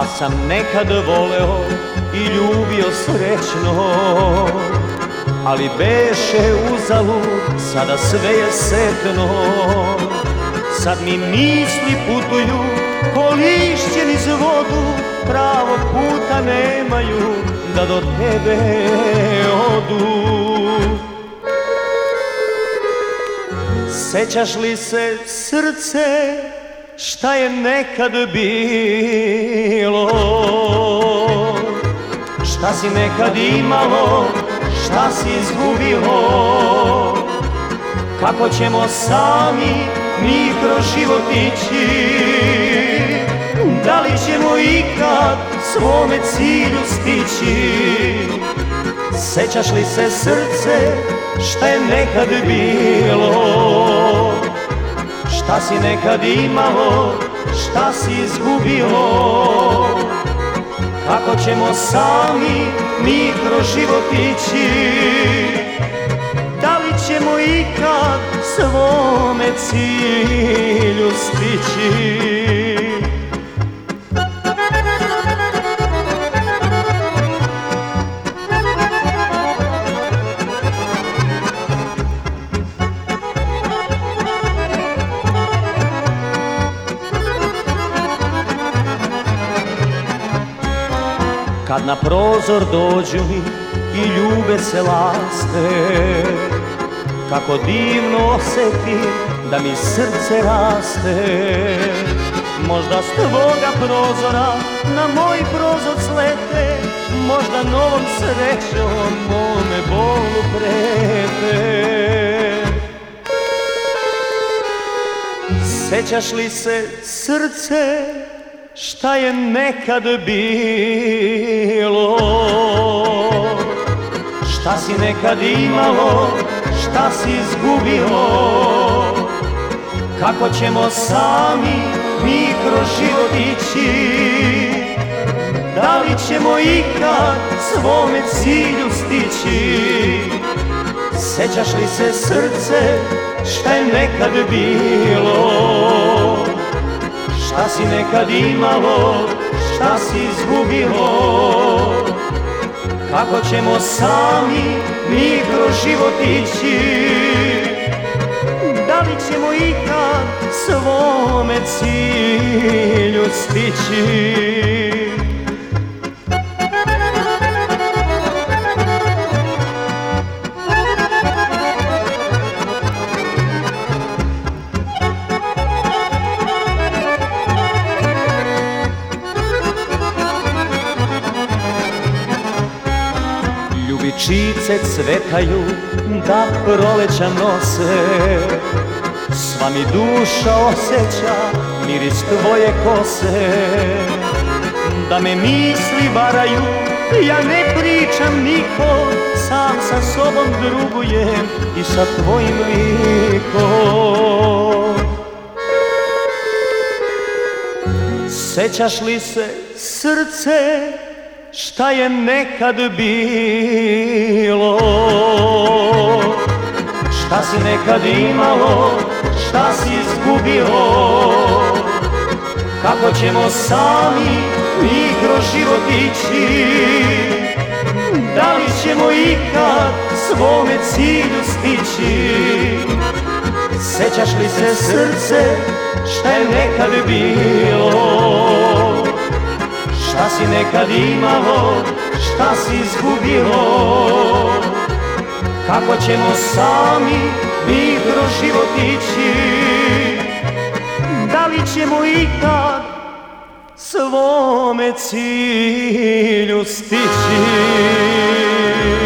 Ja sam nekad voleo i ljubio srećno, ali beše uzalud, sada sve je setno. Sad mi misli putuju ko lišće niz vodu, pravog puta nemaju da do tebe odu. Sećaš li se, srce, šta je nekad bilo? Šta si nekad imalo, šta si izgubilo? Kako ćemo sami mi kroz život ići? Da li ćemo ikad svome cilju stići? Sećaš li se, srce, šta je nekad bilo? Šta si nekad imalo, šta si izgubilo? Kako ćemo sami mi kroz život ići? Da li ćemo ikad svome cilju stići? Kad na prozor dođu mi i ljube se laste, kako divno osjetim da mi srce raste. Možda s tvoga prozora na moj prozor slete, možda novom srećom mome bolu prete. Sećaš li se, srce, šta je nekad bilo? Šta si nekad imalo, šta si izgubilo? Kako ćemo sami mi kroz život ići? Da li ćemo ikad svome cilju stići? Sećaš li se, srce, šta je nekad bilo? Šta si nekad imalo, šta si izgubilo? Kako ćemo sami mi kroz život ići? Da li ćemo ikad svome cilju stići? Ljubičice cvetaju da proleća nose, sva mi duša osjeća miris tvoje kose. Da me misli varaju, ja ne pričam niko, sam sa sobom drugujem i sa tvojim likom. Sećaš li se, srce, šta je nekad bilo? Šta si nekad imalo, šta si izgubilo? Kako ćemo sami mi kroz život ići? Da li ćemo ikad svome cilju stići? Sećaš li se, srce, šta je nekad bilo? Šta si nekad imalo, šta si izgubilo? Kako ćemo sami mi kroz život ići? Da li ćemo ikad svome cilju stići?